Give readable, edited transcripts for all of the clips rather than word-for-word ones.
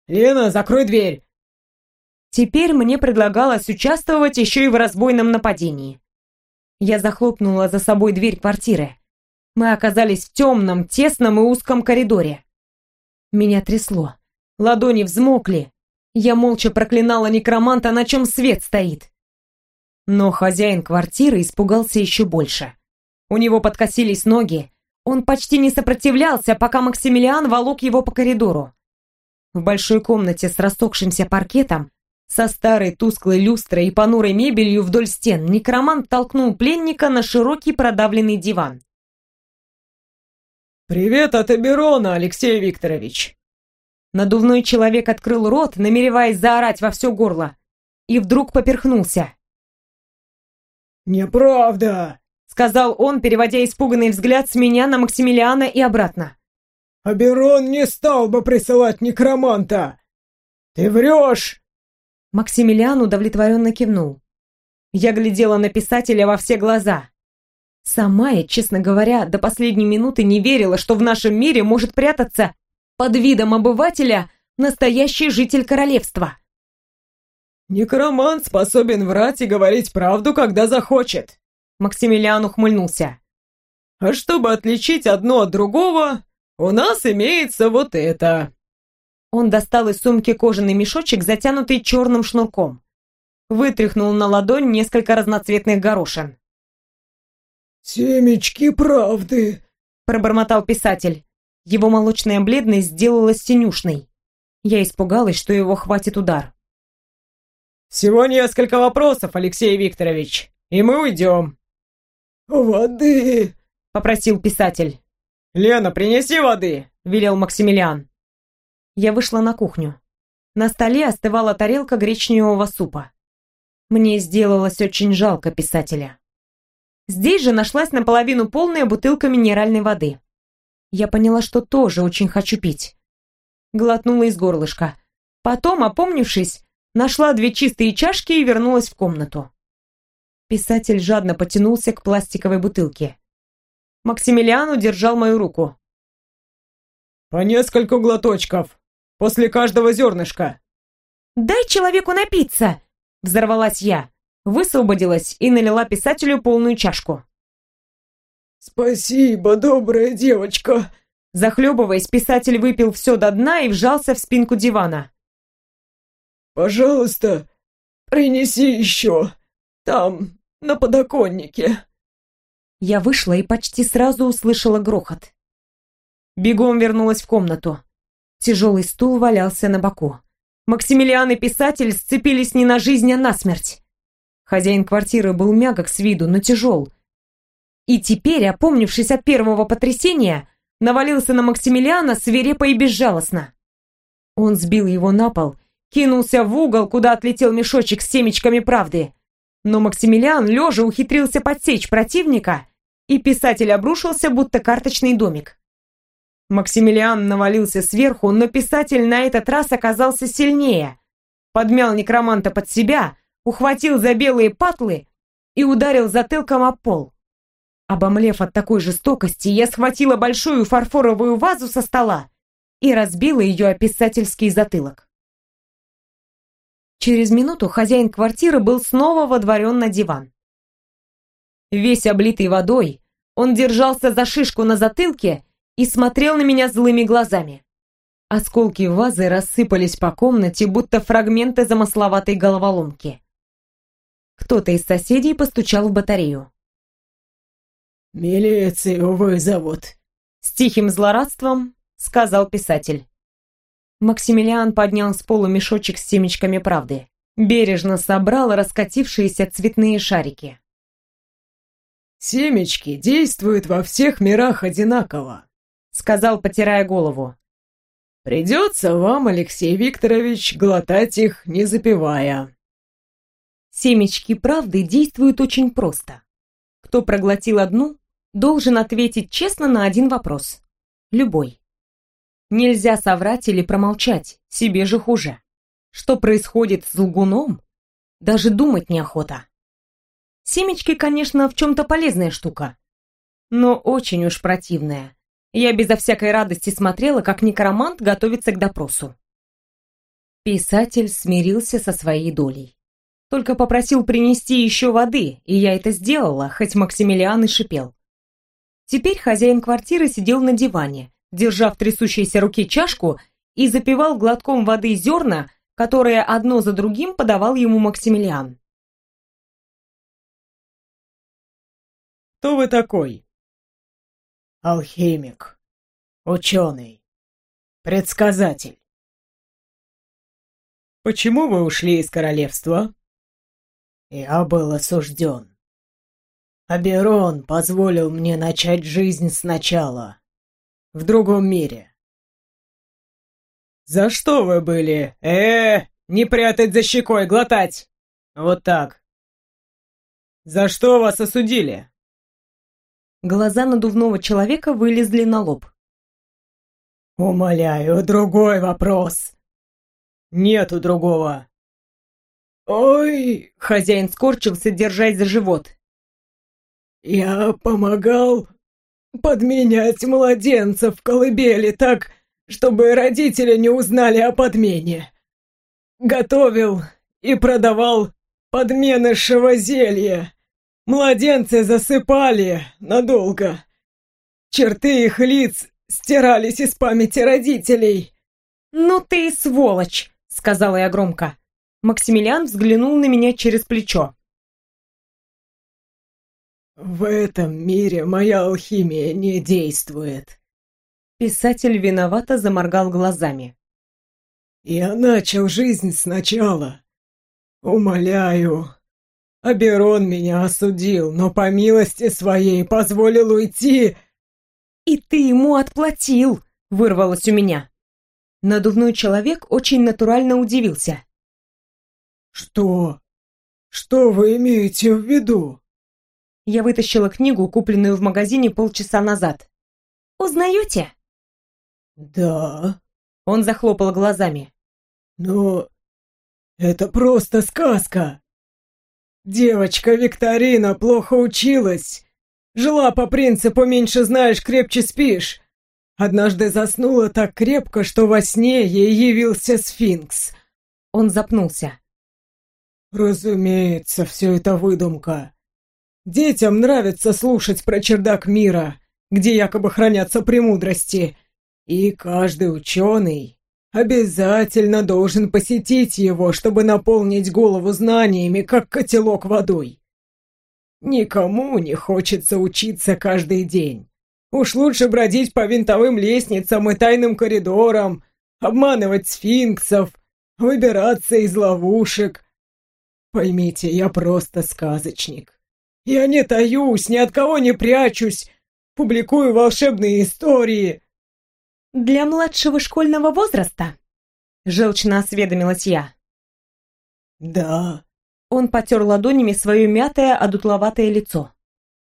«Лена, закрой дверь!» Теперь мне предлагалось участвовать еще и в разбойном нападении. Я захлопнула за собой дверь квартиры. Мы оказались в темном, тесном и узком коридоре. Меня трясло. Ладони взмокли. Я молча проклинала некроманта, на чем свет стоит. Но хозяин квартиры испугался еще больше. У него подкосились ноги. Он почти не сопротивлялся, пока Максимилиан волок его по коридору. В большой комнате с рассохшимся паркетом, со старой тусклой люстрой и понурой мебелью вдоль стен, некромант толкнул пленника на широкий продавленный диван. «Привет от Эберона, Алексей Викторович!» Надувной человек открыл рот, намереваясь заорать во все горло, и вдруг поперхнулся. «Неправда!» — сказал он, переводя испуганный взгляд с меня на Максимилиана и обратно. «Эберон не стал бы присылать некроманта! Ты врешь!» Максимилиан удовлетворенно кивнул. Я глядела на писателя во все глаза. Сама я, честно говоря, до последней минуты не верила, что в нашем мире может прятаться под видом обывателя настоящий житель королевства. «Некромант способен врать и говорить правду, когда захочет», — Максимилиан ухмыльнулся. «А чтобы отличить одно от другого, у нас имеется вот это». Он достал из сумки кожаный мешочек, затянутый черным шнурком. Вытряхнул на ладонь несколько разноцветных горошин. «Семечки правды», — пробормотал писатель. Его молочная бледность сделалась синюшной. Я испугалась, что его хватит удар. «Всего несколько вопросов, Алексей Викторович, и мы уйдем». «Воды», — попросил писатель. «Лена, принеси воды», — велел Максимилиан. Я вышла на кухню. На столе остывала тарелка гречневого супа. Мне сделалось очень жалко писателя. Здесь же нашлась наполовину полная бутылка минеральной воды. Я поняла, что тоже очень хочу пить. Глотнула из горлышка. Потом, опомнившись, нашла 2 чистые чашки и вернулась в комнату. Писатель жадно потянулся к пластиковой бутылке. Максимилиан удержал мою руку. «По нескольку глоточков. После каждого зернышка». «Дай человеку напиться!» — взорвалась я. Высвободилась и налила писателю полную чашку. «Спасибо, добрая девочка!» Захлебываясь, писатель выпил все до дна и вжался в спинку дивана. «Пожалуйста, принеси еще. Там, на подоконнике». Я вышла и почти сразу услышала грохот. Бегом вернулась в комнату. Тяжелый стул валялся на боку. Максимилиан и писатель сцепились не на жизнь, а на смерть. Хозяин квартиры был мягок с виду, но тяжел. И теперь, опомнившись от первого потрясения, навалился на Максимилиана свирепо и безжалостно. Он сбил его на пол, кинулся в угол, куда отлетел мешочек с семечками правды. Но Максимилиан, лежа, ухитрился подсечь противника, и писатель обрушился, будто карточный домик. Максимилиан навалился сверху, но писатель на этот раз оказался сильнее. Подмял некроманта под себя, ухватил за белые патлы и ударил затылком об пол. Обомлев от такой жестокости, я схватила большую фарфоровую вазу со стола и разбила ее о писательский затылок. Через минуту хозяин квартиры был снова водворен на диван. Весь облитый водой, он держался за шишку на затылке и смотрел на меня злыми глазами. Осколки вазы рассыпались по комнате, будто фрагменты замысловатой головоломки. Кто-то из соседей постучал в батарею. «Милицию вызовут», — с тихим злорадством сказал писатель. Максимилиан поднял с пола мешочек с семечками правды. Бережно собрал раскатившиеся цветные шарики. «Семечки действуют во всех мирах одинаково», — сказал, потирая голову. «Придется вам, Алексей Викторович, глотать их, не запивая». Семечки правды действуют очень просто. Кто проглотил одну, должен ответить честно на один вопрос. Любой. Нельзя соврать или промолчать, себе же хуже. Что происходит с лгуном, даже думать неохота. Семечки, конечно, в чем-то полезная штука, но очень уж противная. Я безо всякой радости смотрела, как некромант готовится к допросу. Писатель смирился со своей долей. Только попросил принести еще воды, и я это сделала, хоть Максимилиан и шипел. Теперь хозяин квартиры сидел на диване, держа в трясущейся руке чашку и запивал глотком воды зерна, которые одно за другим подавал ему Максимилиан. «Кто вы такой?» «Алхимик, ученый, предсказатель». «Почему вы ушли из королевства?» «Я был осужден. Аберон позволил мне начать жизнь сначала, в другом мире». «За что вы были? Не прятать за щекой, глотать! Вот так. За что вас осудили?» Глаза надувного человека вылезли на лоб. «Умоляю, другой вопрос». «Нету другого». «Ой!» — хозяин скорчился, держась за живот. «Я помогал подменять младенцев в колыбели так, чтобы родители не узнали о подмене. Готовил и продавал подменышево зелье. Младенцы засыпали надолго. Черты их лиц стирались из памяти родителей». «Ну ты и сволочь!» — сказала я громко. Максимилиан взглянул на меня через плечо. «В этом мире моя алхимия не действует». Писатель виновато заморгал глазами. «Я начал жизнь сначала. Умоляю. Аберон меня осудил, но по милости своей позволил уйти». «И ты ему отплатил!» — вырвалось у меня. Надувной человек очень натурально удивился. «Что? Что вы имеете в виду?» Я вытащила книгу, купленную в магазине полчаса назад. «Узнаете?» «Да». Он захлопал глазами. «Но это просто сказка. Девочка Викторина плохо училась. Жила по принципу «меньше знаешь, крепче спишь». Однажды заснула так крепко, что во сне ей явился сфинкс». Он запнулся. «Разумеется, все это выдумка. Детям нравится слушать про чердак мира, где якобы хранятся премудрости, и каждый ученый обязательно должен посетить его, чтобы наполнить голову знаниями, как котелок водой. Никому не хочется учиться каждый день. Уж лучше бродить по винтовым лестницам и тайным коридорам, обманывать сфинксов, выбираться из ловушек. Поймите, я просто сказочник. Я не таюсь, ни от кого не прячусь, публикую волшебные истории». «Для младшего школьного возраста?» — желчно осведомилась я. «Да». Он потер ладонями свое мятое, одутловатое лицо.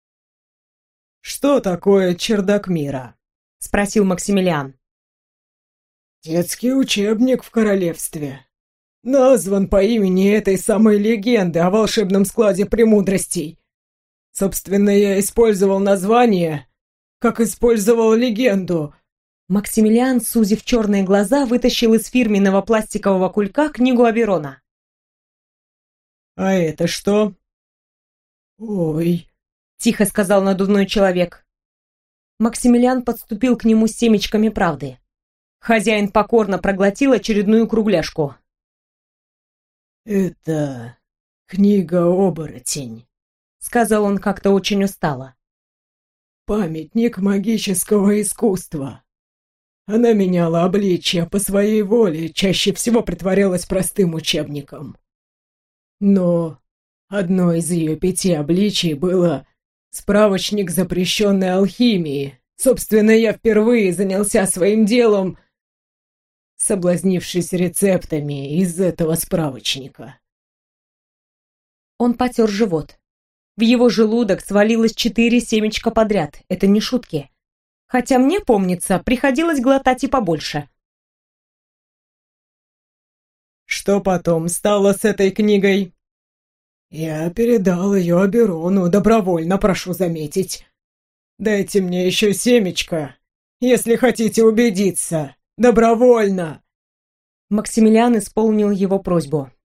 «Что такое чердак мира?» — спросил Максимилиан. «Детский учебник в королевстве. Назван по имени этой самой легенды о волшебном складе премудростей. Собственно, я использовал название, как использовал легенду». Максимилиан, сузив черные глаза, вытащил из фирменного пластикового кулька книгу Аберона. «А это что?» «Ой», — тихо сказал надувной человек. Максимилиан подступил к нему с семечками правды. Хозяин покорно проглотил очередную кругляшку. «Это книга-оборотень», — сказал он как-то очень устало. «Памятник магического искусства. Она меняла обличье по своей воле, чаще всего притворялась простым учебником. Но одно из ее 5 обличий было справочник запрещенной алхимии. Собственно, я впервые занялся своим делом, соблазнившись рецептами из этого справочника». Он потер живот. В его желудок свалилось 4 семечка подряд. Это не шутки. Хотя мне, помнится, приходилось глотать и побольше. «Что потом стало с этой книгой?» «Я передал ее Аберону, добровольно, прошу заметить. Дайте мне еще семечко, если хотите убедиться. Добровольно!» Максимилиан исполнил его просьбу.